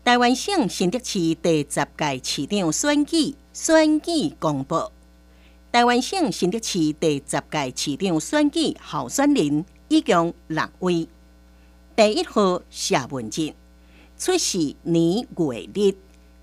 台湾省新竹市第10届市长选举公布。台湾省新竹市第10届市长选举候选人一共6位。第1号谢文进，出世年月日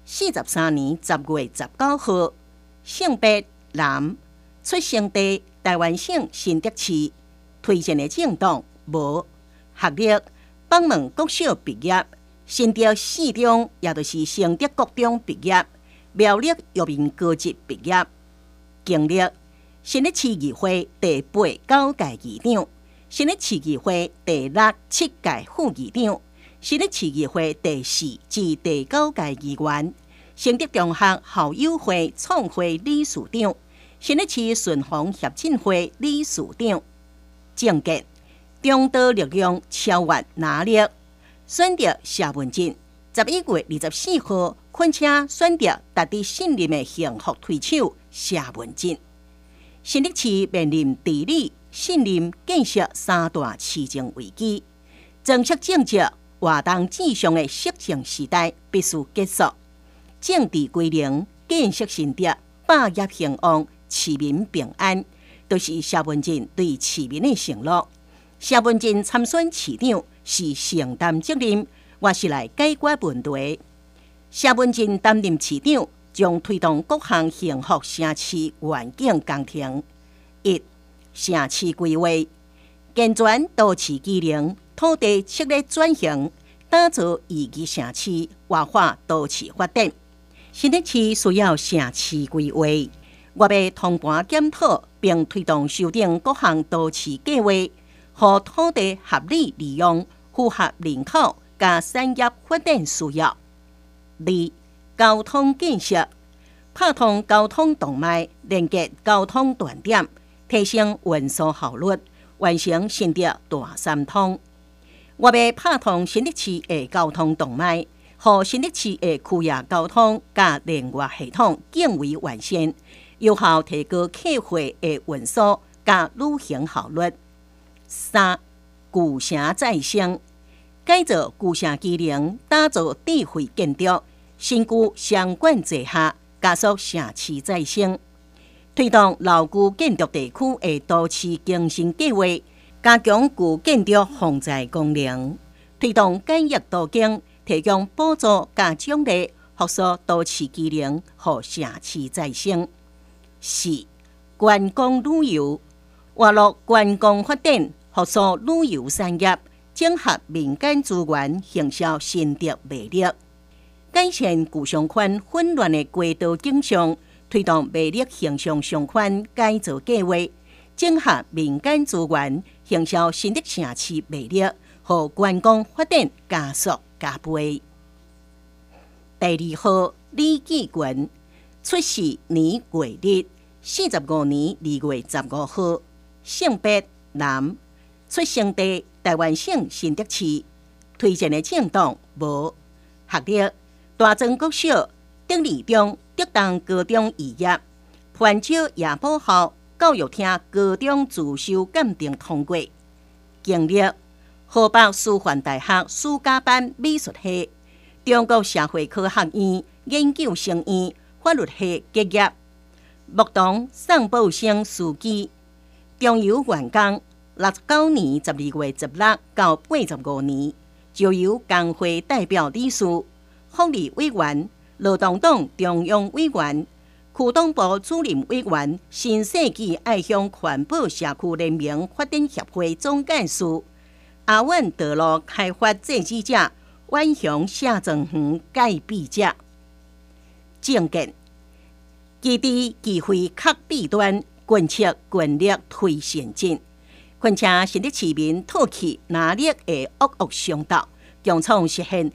43年10月19号，性别男，出生地台湾省新竹市，推荐的政党无，学历帮门国小毕业，新竹市中也就是新竹国中毕业，苗栗育民高职毕业，经历新竹市议会第8、9届议长，新竹市议会第6、7届副议长，新竹市议会第4至第9届议员，新竹中学校友会创会理事长，新竹市顺丰协进会理事长。政见中道力量超越哪力？选择谢文进，11月24号恳请选择值得信任的幸福推手谢文进。新竹市面临治理、信任、建设3大市政危机，政策政治活动至上的适政时代必须结束。政治归零，建设新竹，百业兴旺，市民平安，都是谢文进对市民的承诺。谢文进参选市长是承担责任，我是来解决问题。谢文进担任市长，将推动各项幸福城市愿景工程。1、城市规划，健全都市机能，土地策略转型，打造宜居城市，活化都市发展。新竹市需要城市规划，我要通盘检讨，并推动修订各项都市计划，让土地合理利用，符合人口加产业发展需要。2、交通建设，拍通交通动脉，连接交通断点，提升运输效率，完成新竹大三通。我要拍通新竹市的交通动脉，让新竹市的区域交通加连外系统更为完善，有效提高客货的运输加旅行效率。3、旧城再生，改造旧城机能，打造智慧建筑，新旧双管齐下，加速城市再生。推动老旧建筑地区的都市更新计划，加强旧建筑防灾功能。推动简约途径，提供补助加奖励，复苏都市机能，和城市再生。4、观光旅游，活络观光发展，复苏旅游产业，整合民间资源，行销新竹魅力。改善旧商圈混乱的街道景象，推动魅力形象商圈改造计划，整合民间资源，行销新竹城市魅力，和观光发展加速加倍。第2号李继群，出世年月日45年2月15号，性别男，出生地台湾省新竹市，推荐的政党无，学历大庄国小、德理中、德东高中毕业，环州夜保校教育厅高中自修鉴定通过，经历河北师范大学暑假班美术系、中国社会科学院研究生院法律系结业，牧童送报生司机，中油员工，69年12月16到85年，就由工会代表理事、福利委员、劳动党中央委员、区党部主任委员、新世纪爱乡环保社区联盟发展协会总干事，阿万道路开发制止者，万雄下庄园改笔者。政见，基地机会较弊端，贯彻权力推前进，恳请新竹市民唾弃哪力的恶恶相斗，共创实现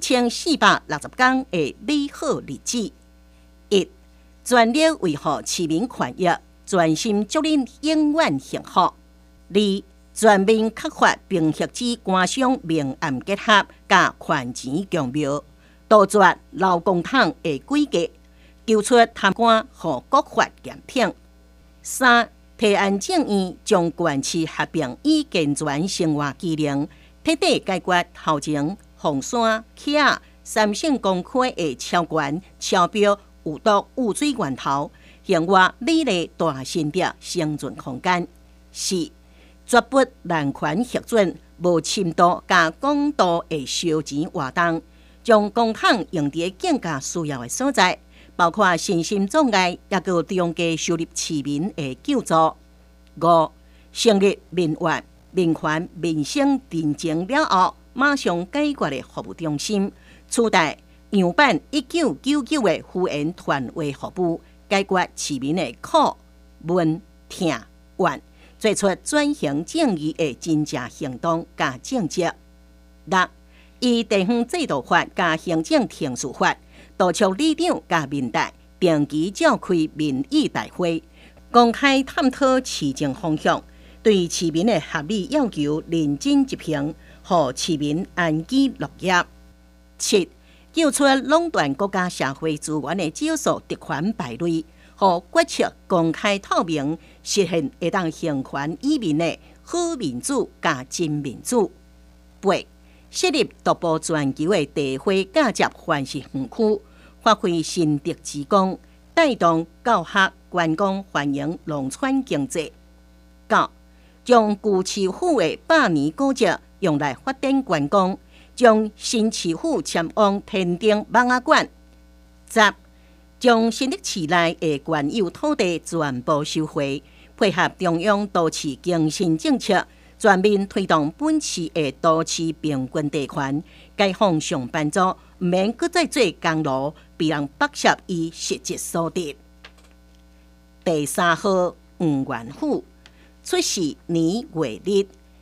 1460天的美好日子。1、全力维护市民权益，专心祝恁永远幸福。2、全面刻发并遏止官商明暗结合，甲权钱共谋，杜绝劳工党的诡计，揪出贪官，和国法严挺。3、提案正义，将县市合并以健全生活机能，彻底解决头前、红山、溪仔、 三省公开的超悬超标有毒污水源头，形活美丽大新的生存空间。4、绝不滥权核准、无深度加广度的烧钱活动，将公帑用在更加需要的所在，包括身心障碍，也有中低收入市民的救助。5、成立民怨、民权、民生认证了后，马上解决的服务中心，取代样板1999的敷衍传话服务，解决市民的苦、闷、痛、怨，做出转型正义的真正行动加政策。6、以地方制度法加行政程序法，督促里长加民代定期召开民意大会，公开探讨市政方向，对市民的合理要求认真执行，让市民安居乐业。7、救出垄断国家社会资源的少数特权败类，让决策公开透明，实现会当行权于民的好民主加真民主。8、设立独步全球的地花嫁接环视园区，发挥新德之功，带动教学、观光、欢迎农村经济。9、将旧市府的100年古迹用来发展观光，将新市府迁往天顶蠓仔馆。10、将新竹市内的原有土地全部收回，配合中央都市更新政策，全面推动本市的都市平均地权，解放上班族毋免搁再做工劳，被人剥削伊实际所得。第3号黄元虎，出世年月日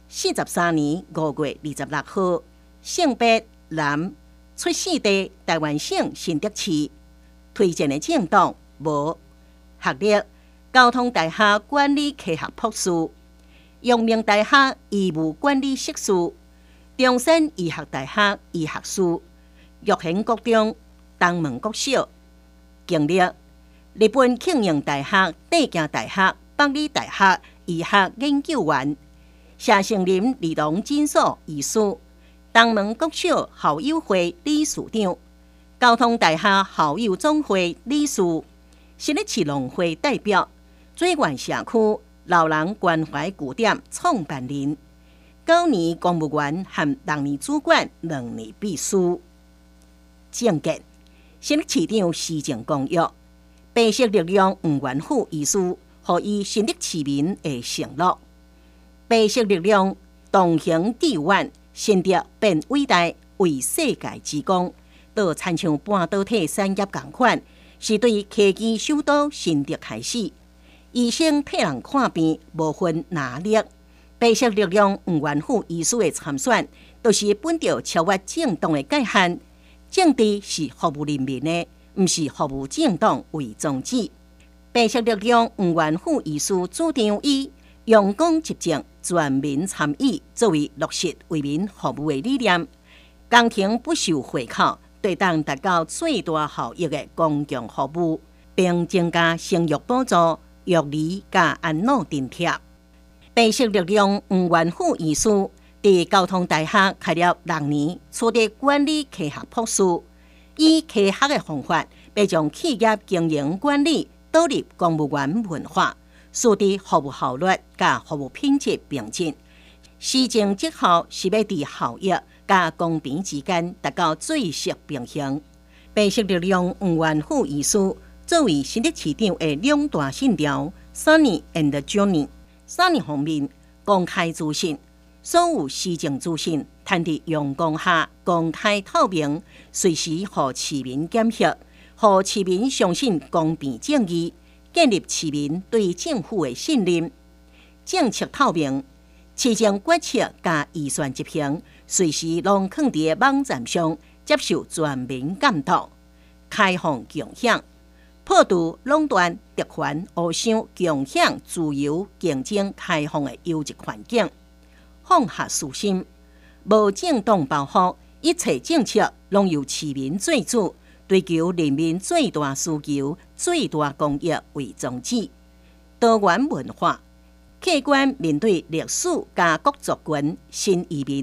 43年5月26号，性别男，出世地台湾省新竹市，推荐的政党无，学历交通大学管理科学博士，阳明大学医务管理硕士，中山医学大学医学士，玉贤国中、东门国小。经历日本庆应大学、帝京大学、北理大学医学研究员，谢成林儿童诊所医师，东门国小校友会理事长，交通大学校友总会理事，新竹市农会代表，水源社区老人关怀据点创办人，9年公务员和6年主管，2年秘书。政见：新竹市长施政公约，白色力量黄元虎医师，予以新竹市民的承诺。白色力量同行致远，新竹变伟大，为世界之光。都参像半导体产业同款，是对科技首都新竹开始。医生替人看病，无分哪力。白色力量黄元虎医师的参选，都是本着超越政党的界限。政治是服务人民的，毋是服务政党为宗旨。白色力量黄元虎医师主张以用功执政、全民参与作为落实为民服务的理念，工程不受回扣，对当达到最大效益的公共服务，并增加生育补助、育儿加安老津贴。白色力量黄元虎医师伫交通大学开了6年，取得管理科学博士，以科学的方法，要将企业经营管理导入公务员文化，使得服务效率甲服务品质并进。施政绩效是要伫效益甲公平之间达到最适平衡。白色力量黄元虎医师作为新竹市长的2大信条 ，Sunny and Johnny。Sunny 方面公开资讯。所有施政资讯，摊伫阳光下公开透明，随时予市民检核，予市民相信公平正义，建立市民对政府的信任。政策透明，市政决策加预算执行，随时拢放伫网站上，接受全民监督。开放共享，破除垄断、特权、乌商共享、自由、竞争、开放的优质环境。放下私心，无政党包袱，一切政策拢由市民做主，追求人民最大需求、最大公益为宗旨。多元文化，客观面对历史加国族群新移民，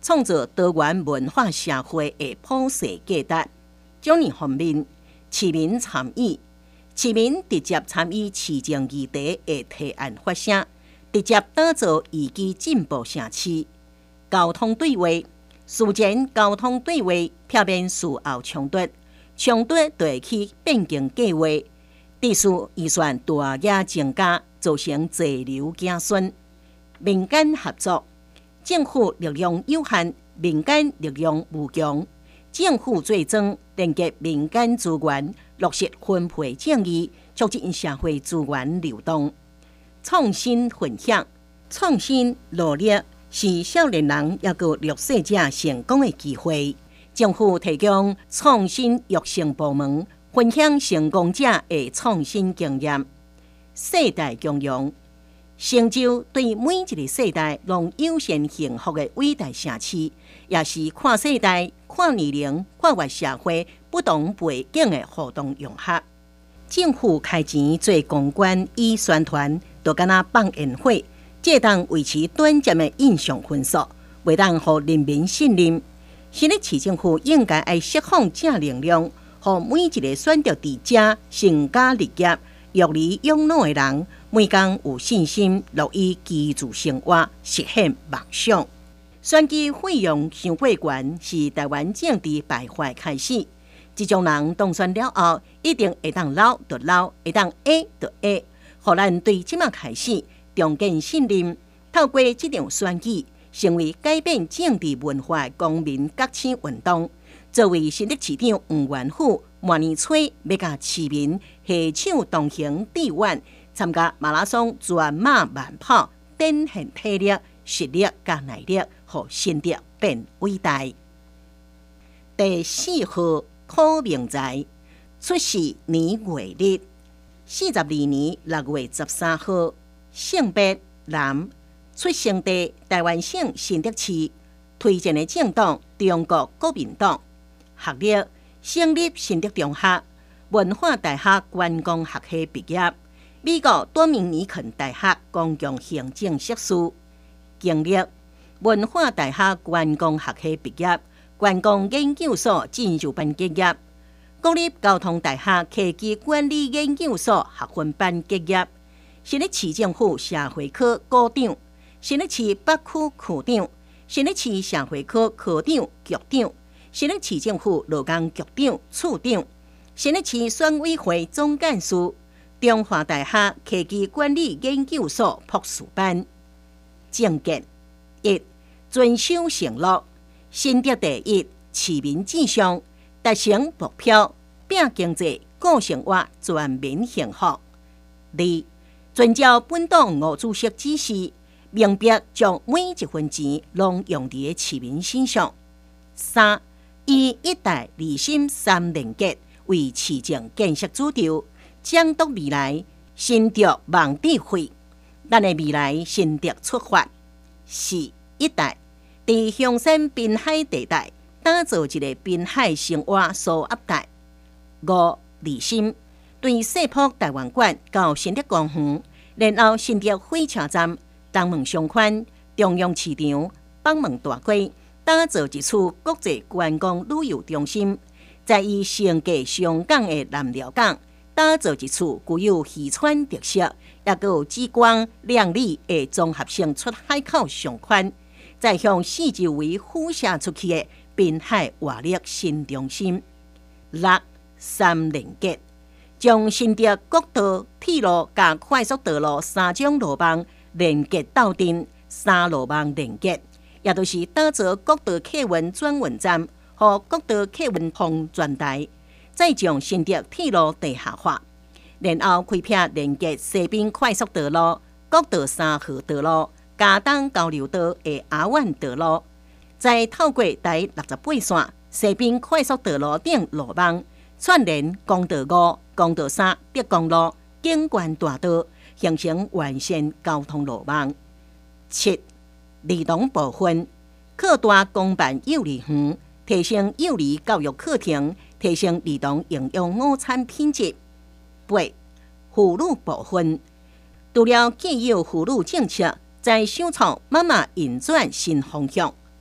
创造多元文化社会的普世价值。奖励方面，市民参与，市民直接参与市政议题的提案发声，直接打造宜居进步城市。交通对话，事前交通对话避免事后冲突，冲突就会去变更计划，致使预算大额增加，造成滞留子孙。民间合作，政府力量有限，民间力量无强。政府最终连接民间资源，落实分配正义，促进社会资源流动。创新分享，创新努力是少年人也个弱势者成功的机会。政府提供创新育成部门，分享成功者的创新经验。世代共融，成就对每一个世代拢友善幸福的伟大城市，也是跨世代、跨年龄、跨越社会不同背景的互动融合。政府开钱做公关与宣传，就敢若放宴会，这当维持短暂的印象分数，袂当互人民信任。新的市政府应该爱释放正能量，互每一个选择伫遮成家立业、育儿养老的人，每天有信心，乐意居住生活，实现梦想。选举费用伤过悬，是台湾政治败坏开始。这种人当选了后，一定会当捞就捞，会当下就下，互咱对即马开始重建信任。透过这场选举，成为改变政治文化的公民觉醒运动。作为新的市长黄元虎，明年初要甲市民携手同行致远，参加马拉松全马慢跑，展现体力、实力甲耐力，互新德变伟大。第4号苦命财，出世年月日，42年6月13号，性别男，出生地台湾省新竹市，推荐的政党中国国民党，学历省立新竹中学、文化大学观光学系毕业，美国多明尼肯大学公共行政硕士，经历文化大学观光学系毕业，观光研究所进修班结业，国立交通大学科技管理研究所学分班结业，新竹市政府社会科科长，新竹市北区区长，新竹市社会科科长、局长，新竹市政府劳工局长、处长，新竹市选委会总干事，中华大学科技管理研究所博士班。政见1，遵守承诺，新竹第一，市民至上，达成目标，拼经济，顾生活，全民幸福。2，遵照本党吴主席指示，明白将每一分钱拢用伫市民身上。3，以一代二心三连结为市政建设主轴，监督未来，新竹望智慧，咱的未来新竹出发。4，一代伫乡山滨海地带打造一个滨海生活苏压带。5，二心对世博台湾馆到新竹公园，然后新竹火车站、东门商圈、中央市场、北门大街，打造一处国际观光旅游中心。再以承继上港的南寮港，打造一处具有渔船特色，也有紫光亮丽的综合性出海口商圈。再向四周围辐射出去的滨海活力新中心。6，三连结，将新竹国道、铁路甲快速道路3种路网连结斗阵，3路网连结，也就是打造国道客运转运站和国道客运通转台，再将新竹铁路地下化，然后开辟连接西滨快速道路、国道3号道路、嘉东交流道的阿万道路，再透过第68线西滨快速道路等路网，串联公道5、公道3、德公路、景观大道，形成完善交通路网。7，儿童部分，扩大公办幼儿园，提升幼儿教育课程，提升儿童营养午餐品质。8，妇女部分，除了既有妇女政策，在首创妈妈运转新方向。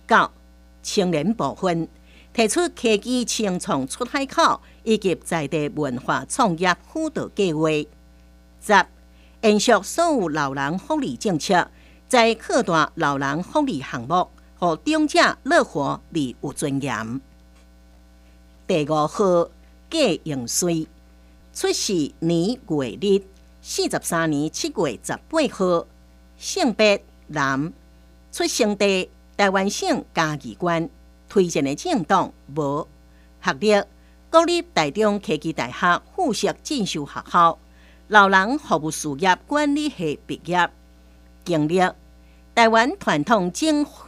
9青年部分提出科技青创出海口以及在地文化创业辅导计划。10延续所有老人福利政策，在扩大老人福利项目，让长者乐活而有尊严。第5号贾永瑞，出世年月日43年7月18号，性别男，出生地台湾省嘉义县，推荐的政党无，学历国立台中科技大学附设进修学校老人服务事业管理系毕业，经历台湾传统整复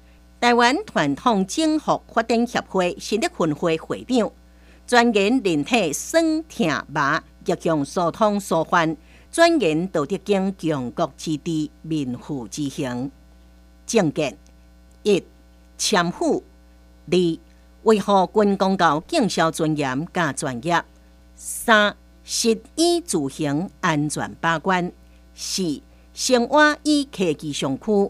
发展协会新竹分会会长，专研人体酸痛麻逆向疏通疏缓，专研道德经强国之治民富之行。政见1签府2维护军公教敬孝尊严加专业3实以自行安全把关4生活与科技商区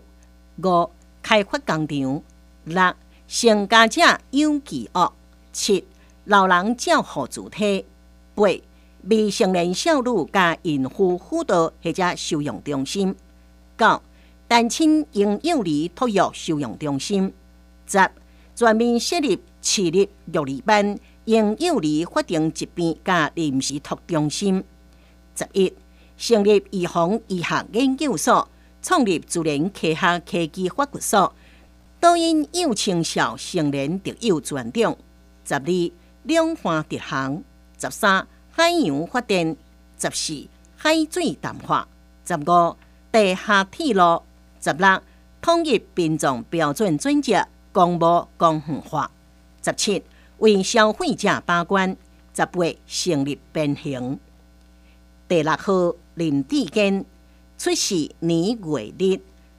5开发工厂6成家者有其屋7老人照护主体8未成年少女加孕妇辅导或者收容中心9单亲婴幼儿托育收容中心10全面设立市立育儿班婴幼儿法定疾病加临时托中心11成立预防医学研究所，创立自然科学科技发掘所，导引幼青少成年特有专长12两岸直航13海洋发电14海水淡化15地下铁路16统一殡葬标准准则公务公园化17为消费者把关18成立变形。第6号林志坚，出世年月日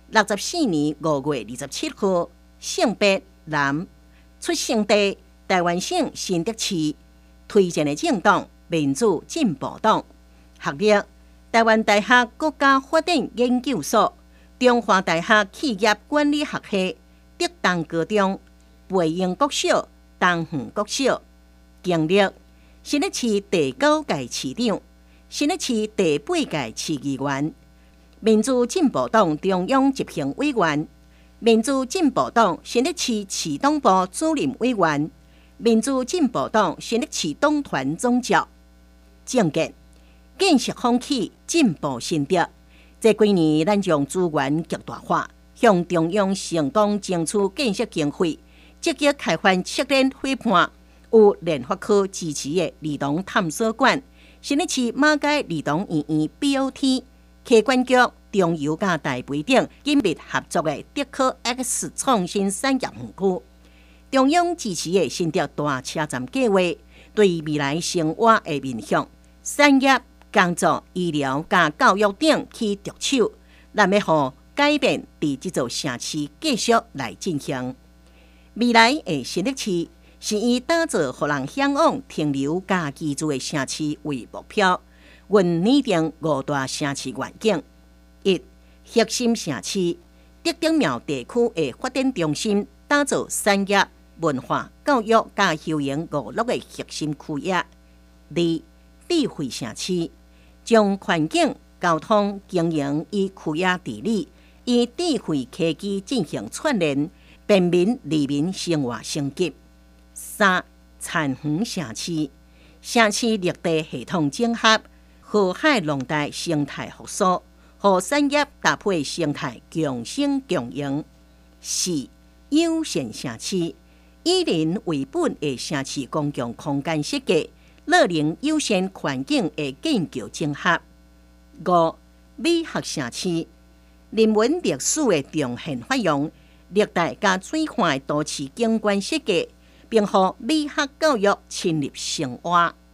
64年5月27号，性别男，出生地台湾省新竹市，推荐的政党民主进步党，学历台湾大学国家发展研究所、中华大学企业管理学系、德东高中、培英国小、东园国小，经历新竹市第9届市长、新竹市第8届市议员、民主进步党中央执行委员、民主进步党新竹市市党部主任委员、民主进步党新竹市党团总召。政见建设风气进步新竹，这几年咱将资源极大化，向中央成功争取建设经费，积极开发测量伙伴，有联发科支持的儿童探索馆、新竹市马街儿童医院 BOT、科管局中油甲大培等紧密合作的德科 X 创新产业园区，中央支持的新竹大车站计划，对未来生活的面向、产业、工作、医疗甲教育等去着手，咱要互改变伫这座城市继续来进行。未来的新竹市是以打造互人向往、停留甲居住的城市为目标，阮拟定5大城市愿景：1核心城市，德鼎庙地区的发展中心，打造产业、文化、教育甲休闲娱乐的核心区域；2智慧城市，将环境、交通、经营与区域治理以智慧科技进行串联，便民利民生活升级。3产园城市，城市绿地系统整合，河海龙带生态复苏，和产业搭配生态共生共赢。4友善城市，以人为本的城市公共空间设计，乐龄友善环境的建构整合。5美学城市，人文历史的重现发扬，历代加水化的都市景观设计，并予美学教育侵入生活。